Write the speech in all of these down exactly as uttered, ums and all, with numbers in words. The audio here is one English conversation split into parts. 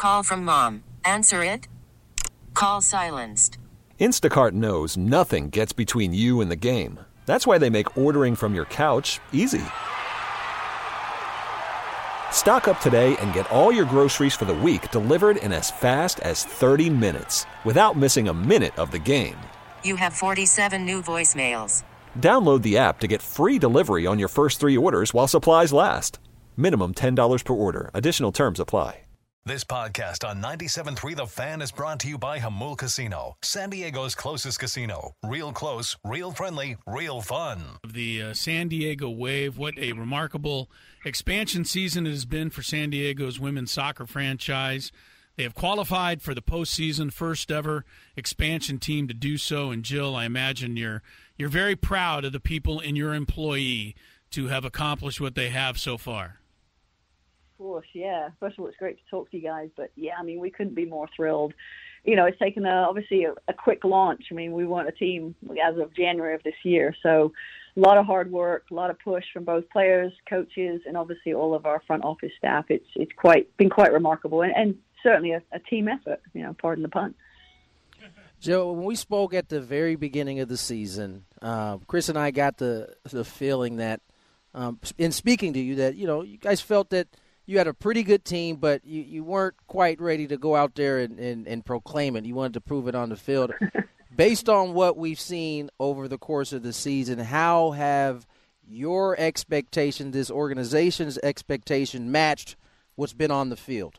Call from mom. Answer it. Call silenced. Instacart knows nothing gets between you and the game. That's why they make ordering from your couch easy. Stock up today and get all your groceries for the week delivered in as fast as thirty minutes without missing a minute of the game. You have forty-seven new voicemails. Download the app to get free delivery on your first three orders while supplies last. Minimum ten dollars per order. Additional terms apply. This podcast on ninety-seven point three The Fan is brought to you by Jamul Casino, San Diego's closest casino. Real close, real friendly, real fun. The uh, San Diego Wave, what a remarkable expansion season it has been for San Diego's women's soccer franchise. They have qualified for the postseason, first ever expansion team to do so. And Jill, I imagine you're you're very proud of the people in your employee to have accomplished what they have so far. Of course, yeah. First of all, it's great to talk to you guys, but yeah, I mean, we couldn't be more thrilled. You know, it's taken a, obviously a, a quick launch. I mean, we weren't a team as of January of this year, so a lot of hard work, a lot of push from both players, coaches, and obviously all of our front office staff. It's it's quite been quite remarkable, and, and certainly a, a team effort. You know, pardon the pun. Joe, when we spoke at the very beginning of the season, uh, Chris and I got the the feeling that, um, in speaking to you, that you know you guys felt that you had a pretty good team, but you, you weren't quite ready to go out there and, and, and proclaim it. You wanted to prove it on the field. Based on what we've seen over the course of the season, how have your expectations, this organization's expectation, matched what's been on the field?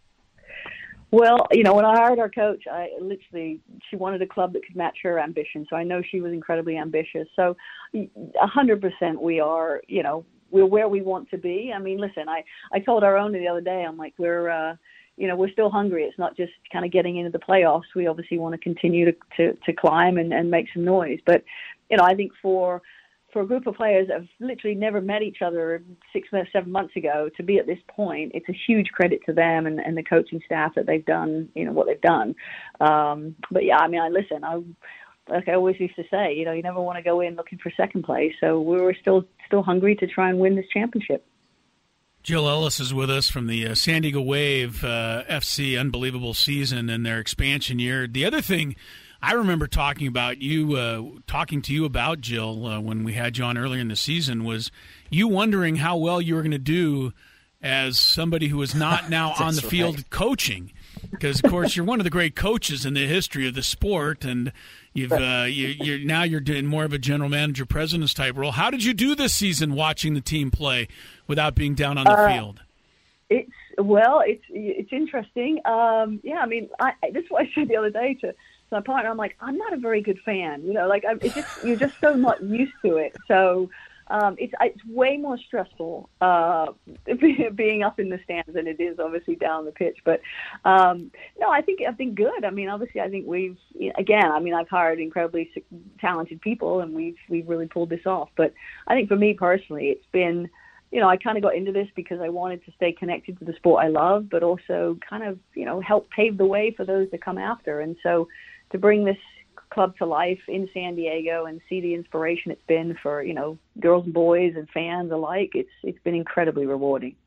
Well, you know, when I hired our coach, I literally, she wanted a club that could match her ambition. So I know she was incredibly ambitious. So one hundred percent we are, you know, we're where we want to be. I mean, listen, I, I told our owner the other day, I'm like, we're, uh, you know, we're still hungry. It's not just kind of getting into the playoffs. We obviously want to continue to, to, to climb and, and make some noise. But, you know, I think for for a group of players that have literally never met each other six, seven months ago to be at this point, it's a huge credit to them and, and the coaching staff that they've done, you know, what they've done. Um, but, yeah, I mean, I listen, I like I always used to say, you know, you never want to go in looking for second place. So we were still still hungry to try and win this championship. Jill Ellis is with us from the uh, San Diego Wave uh, F C unbelievable season and their expansion year. The other thing I remember talking about you, uh, talking to you about, Jill, uh, when we had you on earlier in the season, was you wondering how well you were going to do as somebody who is not now on the right. field coaching. Because, of course, you're one of the great coaches in the history of the sport, and you've uh, you, you're now you're doing more of a general manager, president's type role. How did you do this season watching the team play without being down on the uh, field? It's well, it's it's interesting. Um, yeah, I mean, I, this is what I said the other day to my partner. I'm like, I'm not a very good fan. You know, like I'm, it's just you're just so not used to it. So. Um, it's it's way more stressful uh, being up in the stands than it is obviously down the pitch. But um, no, I think I think good. I mean, obviously, I think we've again. I mean, I've hired incredibly talented people, and we've we've really pulled this off. But I think for me personally, it's been, you know, I kind of got into this because I wanted to stay connected to the sport I love, but also kind of, you know, help pave the way for those that come after. And so to bring this club to life in San Diego and see the inspiration it's been for, you know, girls and boys and fans alike, it's it's been incredibly rewarding.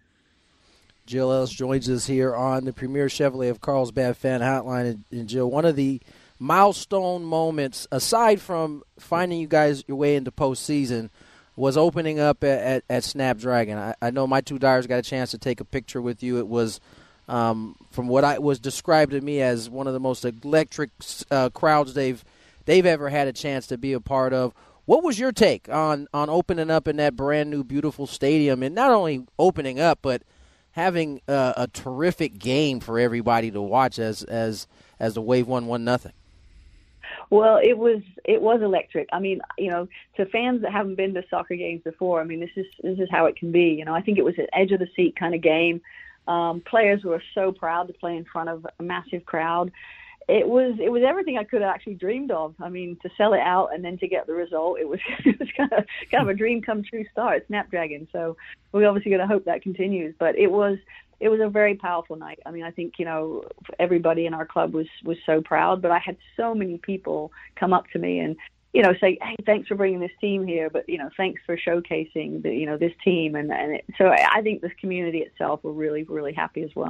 Jill Ellis joins us here on the Premier Chevrolet of Carlsbad Fan Hotline. And, and Jill, one of the milestone moments, aside from finding you guys your way into postseason, was opening up at, at, at Snapdragon. I, I know my two daughters got a chance to take a picture with you. It was, um, from what I was described to me as one of the most electric uh, crowds they've they've ever had a chance to be a part of. What was your take on, on opening up in that brand new, beautiful stadium, and not only opening up, but having uh, a terrific game for everybody to watch as as as the Wave won one nothing? Well, it was it was electric. I mean, you know, to fans that haven't been to soccer games before, I mean, this is this is how it can be. You know, I think it was an edge of the seat kind of game. Um, players were so proud to play in front of a massive crowd. It was it was everything I could have actually dreamed of. I mean, to sell it out and then to get the result, it was it was kind of kind of a dream come true start. Snapdragon. So we're obviously going to hope that continues. But it was it was a very powerful night. I mean, I think, you know, everybody in our club was was so proud. But I had so many people come up to me and, you know, say, hey, thanks for bringing this team here, but, you know, thanks for showcasing the, you know, this team. And, and it, so I think this community itself were really, really happy as well.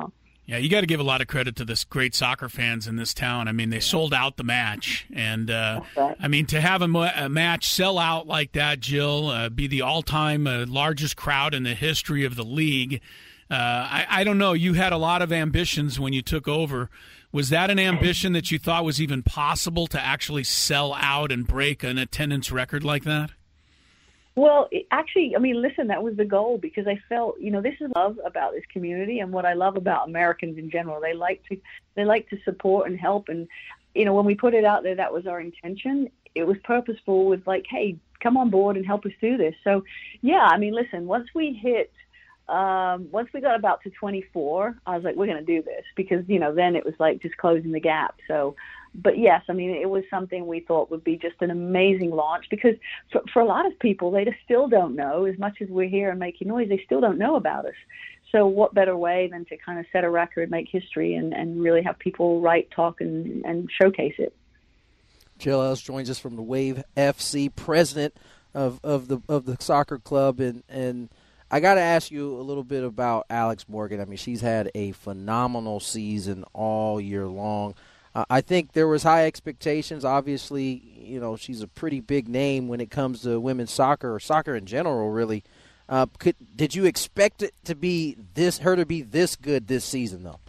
Yeah, you got to give a lot of credit to this great soccer fans in this town. I mean, they sold out the match. And, uh, right. I mean, to have a, a match sell out like that, Jill, uh, be the all-time uh, largest crowd in the history of the league, uh, I, I don't know. You had a lot of ambitions when you took over. Was that an ambition that you thought was even possible to actually sell out and break an attendance record like that? Well, it, actually, I mean, listen, that was the goal, because I felt, you know, this is love about this community, and what I love about Americans in general. They like to, they like to support and help, and you know, when we put it out there, that was our intention. It was purposeful, with like, hey, come on board and help us do this. So, yeah, I mean, listen, once we hit, um, once we got about to twenty-four, I was like, we're going to do this, because you know, then it was like just closing the gap. So. But yes, I mean, it was something we thought would be just an amazing launch, because for, for a lot of people, they just still don't know. As much as we're here and making noise, they still don't know about us. So what better way than to kind of set a record, make history, and, and really have people write, talk, and, and showcase it. Jill Ellis joins us from the Wave F C, president of, of the of the soccer club, and and I got to ask you a little bit about Alex Morgan. I mean, she's had a phenomenal season all year long. Uh, I think there was high expectations. Obviously, you know, she's a pretty big name when it comes to women's soccer, or soccer in general, really. Uh, could, did you expect it to be this, her to be this good this season, though?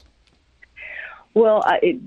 Well, I, it,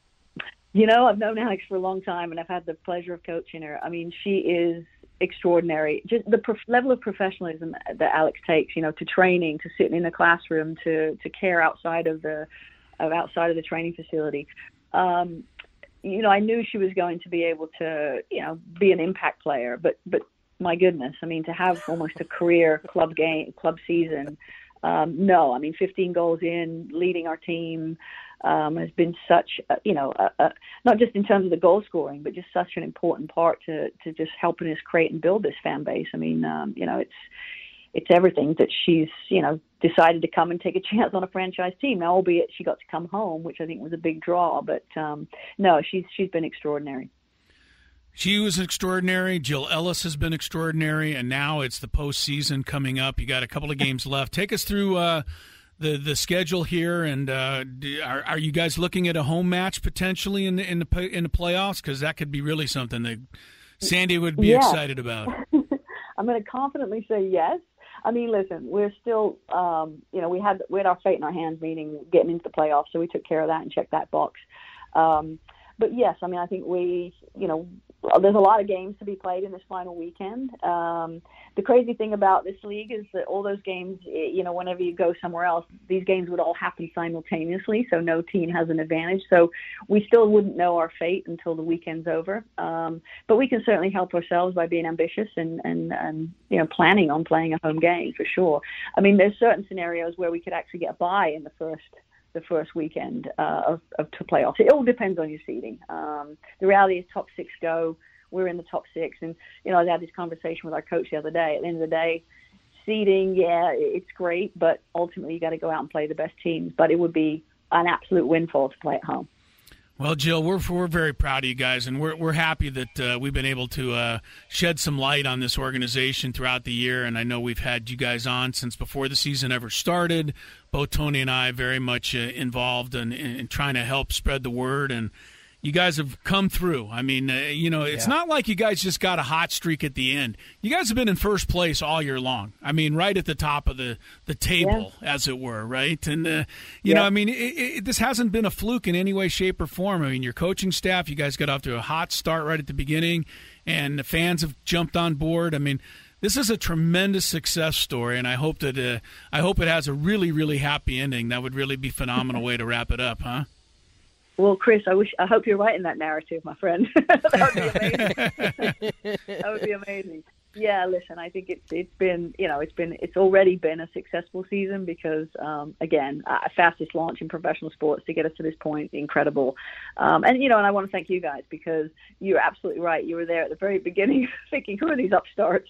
you know, I've known Alex for a long time, and I've had the pleasure of coaching her. I mean, she is extraordinary. Just the prof- level of professionalism that Alex takes, you know, to training, to sitting in the classroom, to to care outside of the of outside of the training facility. Um, you know, I knew she was going to be able to, you know, be an impact player, but, but my goodness, I mean, to have almost a career club game, club season. Um, no, I mean, fifteen goals in, leading our team, um, has been such, a, you know, a, a, not just in terms of the goal scoring, but just such an important part to, to just helping us create and build this fan base. I mean, um, you know, it's, it's everything that she's, you know, decided to come and take a chance on a franchise team. Now, albeit she got to come home, which I think was a big draw, but um, no, she's she's been extraordinary. She was extraordinary. Jill Ellis has been extraordinary, and now it's the postseason coming up. You got a couple of games left. Take us through uh, the the schedule here, and uh, are are you guys looking at a home match potentially in the in the in the playoffs? Because that could be really something that Sandy would be yeah. excited about. I'm going to confidently say yes. I mean, listen, we're still, um, you know, we had we had our fate in our hands, meaning getting into the playoffs, so we took care of that and checked that box. Um, but yes, I mean, I think we, you know, there's a lot of games to be played in this final weekend. Um, the crazy thing about this league is that all those games, you know, whenever you go somewhere else, these games would all happen simultaneously, so no team has an advantage. So we still wouldn't know our fate until the weekend's over. Um, but we can certainly help ourselves by being ambitious and, and, and, you know, planning on playing a home game for sure. I mean, there's certain scenarios where we could actually get a bye in the first the first weekend uh, of, of to playoffs. It all depends on your seeding. Um, the reality is top six go. We're in the top six. And, you know, I had this conversation with our coach the other day. At the end of the day, seeding, yeah, it's great, but ultimately you got to go out and play the best teams. But it would be an absolute windfall to play at home. Well, Jill, we're we're very proud of you guys, and we're we're happy that uh, we've been able to uh, shed some light on this organization throughout the year. And I know we've had you guys on since before the season ever started. Both Tony and I very much uh, involved in, in trying to help spread the word, and you guys have come through. I mean, uh, you know, it's yeah. not like you guys just got a hot streak at the end. You guys have been in first place all year long. I mean, right at the top of the, the table, yeah. as it were, right? And, uh, you yeah. know, I mean, it, it, this hasn't been a fluke in any way, shape, or form. I mean, your coaching staff, you guys got off to a hot start right at the beginning, and the fans have jumped on board. I mean, this is a tremendous success story, and I hope that uh, I hope it has a really, really happy ending. That would really be a phenomenal way to wrap it up, huh? Well, Chris, I wish I hope you're writing that narrative, my friend. That would be amazing. That would be amazing. Yeah, listen, I think it's it's been you know it's been it's already been a successful season because um, again, uh, fastest launch in professional sports to get us to this point, incredible. Um, and you know, and I want to thank you guys because you're absolutely right. You were there at the very beginning, thinking, who are these upstarts?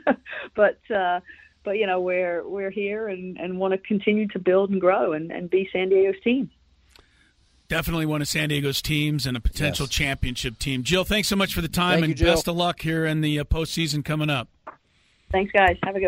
but uh, but you know, we're we're here and, and want to continue to build and grow and, and be San Diego's team. Definitely one of San Diego's teams and a potential yes. championship team. Jill, thanks so much for the time, Thank and you, best of luck here in the uh, postseason coming up. Thanks, guys. Have a good one.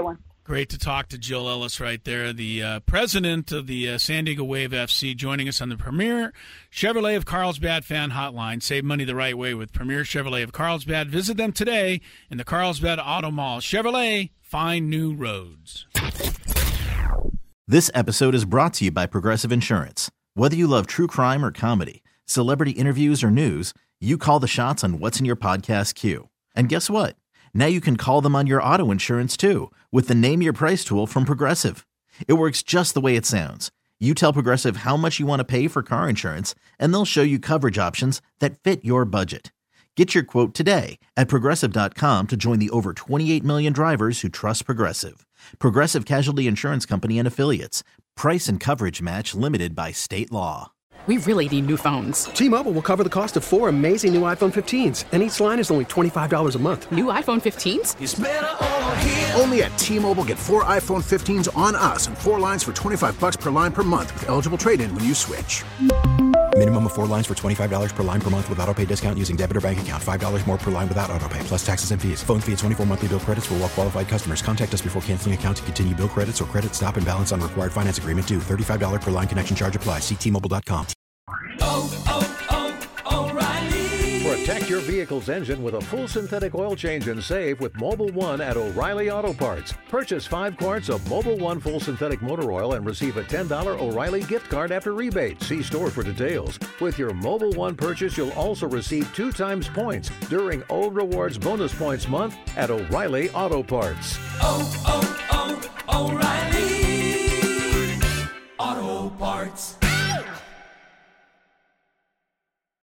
Great to talk to Jill Ellis right there, the uh, president of the uh, San Diego Wave F C, joining us on the Premier Chevrolet of Carlsbad Fan Hotline. Save money the right way with Premier Chevrolet of Carlsbad. Visit them today in the Carlsbad Auto Mall. Chevrolet, find new roads. This episode is brought to you by Progressive Insurance. Whether you love true crime or comedy, celebrity interviews or news, you call the shots on what's in your podcast queue. And guess what? Now you can call them on your auto insurance too with the Name Your Price tool from Progressive. It works just the way it sounds. You tell Progressive how much you want to pay for car insurance, and they'll show you coverage options that fit your budget. Get your quote today at Progressive dot com to join the over twenty-eight million drivers who trust Progressive. Progressive Casualty Insurance Company and Affiliates. Price and coverage match limited by state law. We really need new phones. T-Mobile will cover the cost of four amazing new iPhone fifteens, and each line is only twenty-five dollars a month. New iPhone fifteens? It's better over here. Only at T-Mobile, get four iPhone fifteens on us and four lines for twenty-five bucks per line per month with eligible trade-in when you switch. Minimum of four lines for twenty-five dollars per line per month with autopay discount using debit or bank account. five dollars more per line without autopay, plus taxes and fees. Phone fee at twenty-four monthly bill credits for well-qualified customers. Contact us before canceling account to continue bill credits or credit stop and balance on required finance agreement due. thirty-five dollars per line connection charge applies. See T Mobile dot com. Oh, oh, oh, O'Reilly. Protect your vehicle's engine with a full synthetic oil change and save with Mobil one at O'Reilly Auto Parts. Purchase five quarts of Mobil one full synthetic motor oil and receive a ten dollars O'Reilly gift card after rebate. See store for details. With your Mobil one purchase, you'll also receive two times points during O Rewards Bonus Points Month at O'Reilly Auto Parts. Oh, oh, oh, O'Reilly